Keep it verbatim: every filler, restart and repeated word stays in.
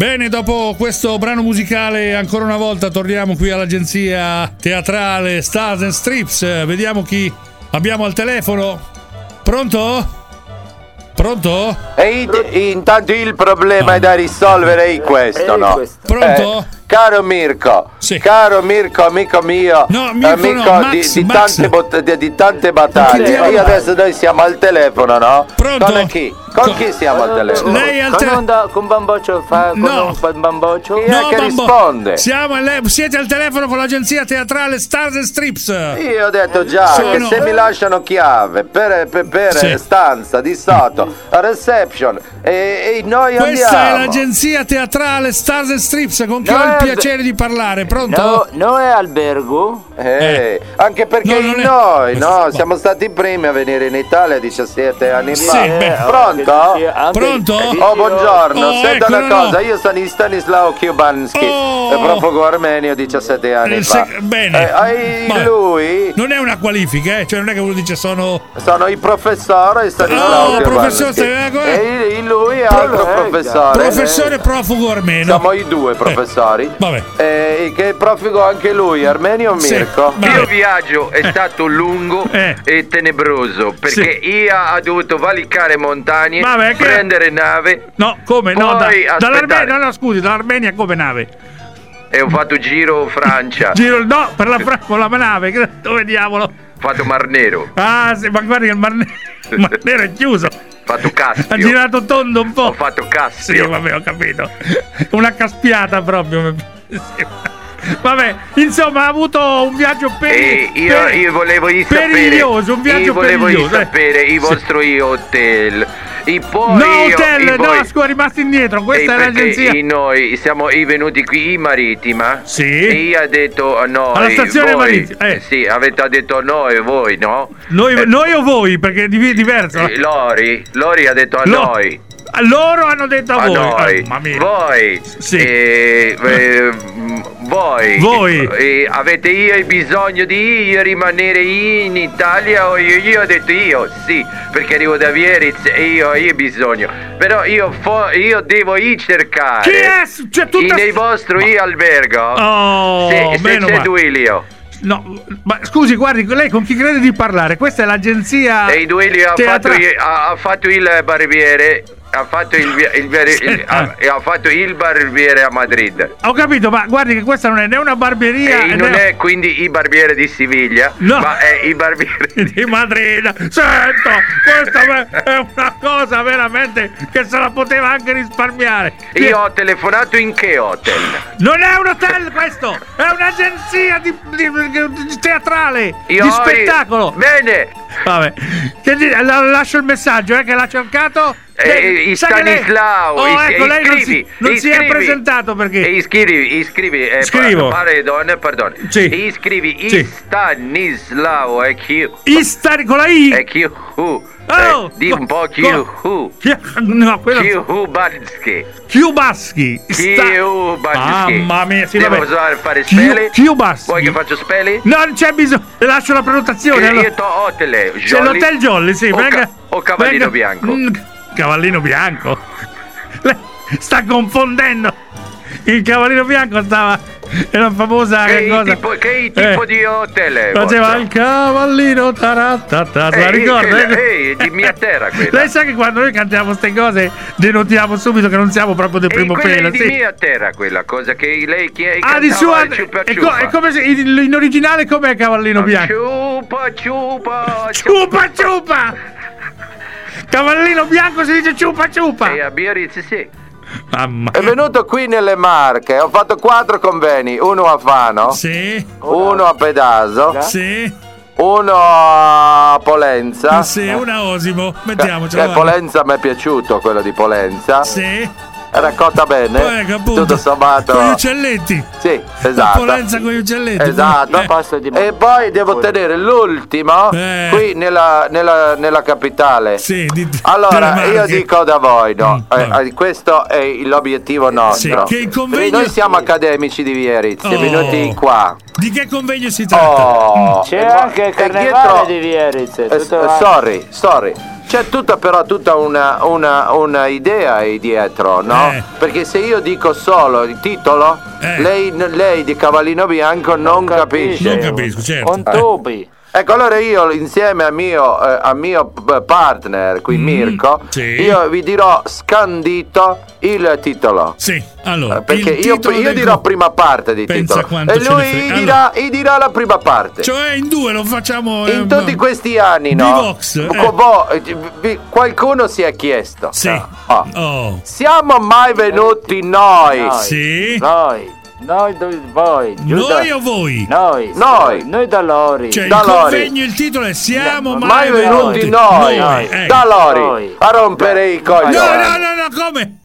Bene, dopo questo brano musicale ancora una volta torniamo qui all'agenzia teatrale Stars and Strips. Vediamo chi abbiamo al telefono. Pronto? Pronto? E intanto il problema no. è da risolvere è questo, no? Pronto? Eh, caro Mirko, sì. caro Mirko, amico mio, no, Mirko amico no, Max, di, di, Max. Tante bot- di, di tante battaglie. Io adesso noi siamo al telefono, no? Pronto? Con chi? Con, con chi siamo al telefono? Lei al telefono? Con Bamboccio fa con no. un Bamboccio? Chi è no, che Bambo- risponde? Siamo le- siete al telefono con l'agenzia teatrale Stars and Strips. Io ho detto già Sono... che se mi lasciano chiave per, per, per sì. stanza di sotto, reception e, e noi Questa andiamo. è l'agenzia teatrale Stars and Strips con chi no, ho il piacere di parlare. Pronto? No, no è albergo? Eh, Eh. Anche perché No, non è- noi no, siamo stati i primi a venire in Italia diciassette anni Sì, fa. beh. Pronto? Pronto? Oh, buongiorno, Oh, senta ecco, una no, cosa, no. io sono Stanislao Kubanski, Oh. profugo armenio diciassette anni Eh, fa. se- bene. Eh, Ma- lui Non è una qualifica, eh? Cioè non è che uno dice sono... sono il professore Stanislao Oh, Kubanski. professore, stai- E il- lui è altro Collega. professore. Professore Eh, profugo armeno. Siamo i due professori. Vabbè. Eh, che profugo anche lui, Armenio o Sì, Mirko? vabbè. Il mio viaggio è stato lungo Eh. e tenebroso perché io ho dovuto valicare montagne, Vabbè, che- prendere nave No, come? No, da, Poi, dall'Armenia, aspettare. no, no, scusi, dall'Armenia come nave? e ho fatto giro Francia, Giro, no, per la Fra- con la nave, che- dove diavolo? ho fatto Mar Nero, Ah, sì, ma guardi che il Mar, Ne- il Mar Nero è chiuso. ho fatto Ha Caspio, girato tondo un po'. ho fatto Sì, Caspio. vabbè, ho capito. Una caspiata proprio. Sì. Vabbè, insomma, ha avuto un viaggio per, E io, per- io volevo io sapere, periglioso, un viaggio io volevo io periglioso. eh. sapere i Sì. vostri hotel, e poi No, io- hotel, e no, voi- scusa, rimasti indietro. Questa e è perché l'agenzia. i- noi siamo i venuti qui in Marittima. Sì. E io ho detto a noi, Alla stazione voi, marittima, eh. Sì, avete detto a noi, voi, no? Noi, Eh, noi o voi? Perché è div- diverso. eh, Lori, Lori ha detto a Lo- noi. Loro hanno detto a, A voi. noi, Ah, mamma mia. voi, Sì. eh, eh, voi, Voi. eh, avete io bisogno di io rimanere in Italia o io, io ho detto io sì, perché arrivo da Vieritz e io ho bisogno, però io, fo- io devo i cercare Chi è? C'è tutta... nei vostri albergo Oh, se, se meno c'è male. Duilio. No, ma scusi, guardi, lei con chi crede di parlare? Questa è l'agenzia E Duilio ha teatra- fatto, il- ha, ha fatto il barbiere, ha fatto il, il, il- il- ha, ha fatto il barbiere a Madrid. Ho capito, ma guardi che questa non è né una barberia E né- non è quindi il barbiere di Siviglia, No. ma è il barbiere di Madrid. Sento, questa è una cosa veramente che se la poteva anche risparmiare. Io ho telefonato in che hotel? Non è un hotel questo, è un'agenzia di, di- di- teatrale, Io di ho- spettacolo. Bene. Vabbè, che di- la- lascio il messaggio, eh, che l'ha cercato. Eh, Lei- i sa che lei- Stanislao, Oh, is- ecco, lei non si, iscrivi, non si è iscrivi. presentato perché. E iscrivi, iscrivi, eh, Scrivo. pardon, pardon. Sì. Iscrivi Sì. Stanislao, è Q. Istari con la I. È Q. Oh, Eh, di un po' co- Q. Chi- No, quello Q Bansky. Chiubaschi. Sta- Q Bansky. Mamma mia, sì, Devo vabbè. usare fare Chiu- spelling? Chiubaschi. Vuoi che faccio spelling? No, non c'è bisogno. Le lascio la prenotazione. Che allora. io to hotel, C'è l'hotel Jolly, sì, o, venga. ca- o Cavallino venga. Bianco. Mm, Cavallino bianco. Lei sta confondendo. Il Cavallino bianco stava. Era famosa che, Che cosa? tipo, che tipo Eh, di hotel è Faceva vostro? il cavallino taratata, la Eh, ricorda? quella- eh, di mia terra quella. Lei sa che quando noi cantiamo queste cose denotiamo subito che non siamo proprio del E primo quella pelo, è di sì. mia terra quella cosa che lei chiede. Ah, di sua. È, co- è come se in, in originale com'è Cavallino bianco? Ciupa ciupa Ciupa ciupa! Cavallino bianco si dice ciupa ciupa! E a Biarritz sì. Mamma. È venuto qui nelle Marche, ho fatto quattro conveni, uno a Fano, Sì, uno a Pedaso, sì, uno a Polenza. sì, una Osimo, mettiamocelo. Che guarda. Polenza mi è piaciuto, quello di Polenza. Sì, Raccolta bene. poi ecco appunto. Tutto sommato. Con gli uccelletti. Sì, La esatto. Polenza con gli uccelletti. Esatto. Eh. Posso di- E poi devo tenere l'ultimo Eh. qui nella, nella, nella capitale. Sì, di, Allora, delle io Marche. dico da voi, no? Mm, Eh, vai. eh, questo è l'obiettivo nostro. Sì, che il convegno- Noi siamo accademici di Vieritz, Oh. venuti qua. Di che convegno si tratta? Oh, C'è e anche mo- il e carnevale dietro- di Vieritz. eh, tutto eh, là. sorry, sorry. c'è tutta però tutta una, una, una idea ahí dietro, no? Eh. Perché se io dico solo il titolo, Eh. lei, lei di Cavallino Bianco non, capisce. Non capisco, certo. Un tubi. Ecco, allora io insieme a mio, eh, a mio p- partner qui, Mm, Mirko, sì. io vi dirò scandito il titolo. Sì, allora. Eh, Perché il io, titolo io del dirò co- prima parte di Pensa titolo quanto e ce ne lui frega. dirà, gli dirà la prima parte. Cioè, in due lo facciamo. In eh, tutti questi anni, no? Divox, eh. Co- vo- eh, vi- qualcuno si è chiesto. Sì. Oh. Oh. Siamo mai venuti noi? Noi. Sì. Noi. Noi dove voi. Giusto? Noi o voi? Noi. Noi. Noi da Lori. Cioè, Da il Lori. convegno, il titolo è Siamo No, mai, Mai venuti noi, Noi, ecco. da Lori, Noi. a rompere i coglioni. No, no, no, no, come?